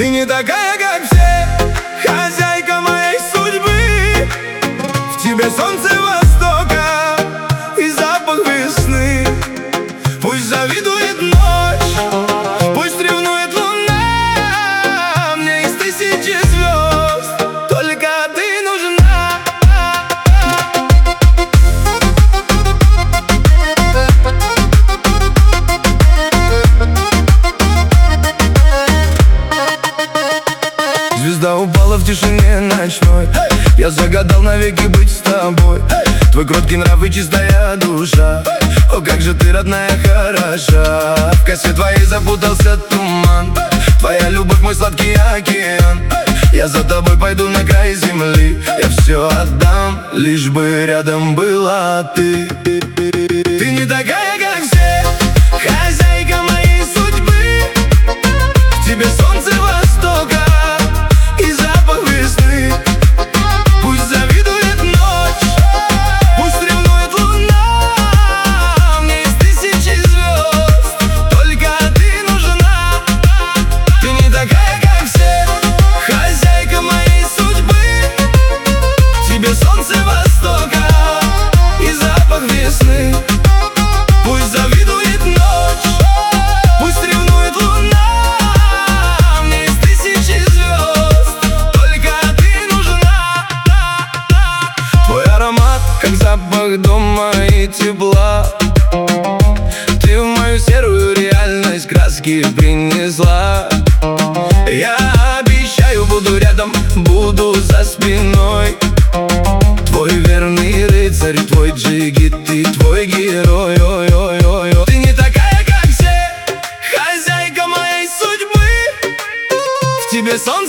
Ты не такая, как все, хозяйка моей судьбы. В тебе солнце востока и запах весны. Пусть завидует ночь, пусть ревнует луна. Мне из тысячи звезд только ты нужна. Звезда упала в тишине ночной. Я загадал навеки быть с тобой. Твой кроткий нрав и чистая душа. О, как же ты, родная, хороша. В косе твоей запутался туман. Твоя любовь, мой сладкий океан. Я за тобой пойду на край земли. Я все отдам, лишь бы рядом была ты. Ты не такая, как все, хозяйка моей судьбы. В тебе солнце востока и запах весны. Пусть завидует ночь, пусть ревнует луна. Мне из тысячи звезд только ты нужна. Ты не такая, как все, хозяйка моей судьбы. В тебе солнце востока и запах весны. Пусть завидует ночь, пусть ревнует луна. Мне из тысячи звезд только ты нужна. Твой аромат, как запах дома и тепла. Ты в мою серую реальность краски принесла. Я обещаю, буду рядом, буду за спиной. Твой верный рыцарь, твой джигит, ты твой герой. Ой-ой-ой-ой. Ты не такая, как все, хозяйка моей судьбы. В тебе солнце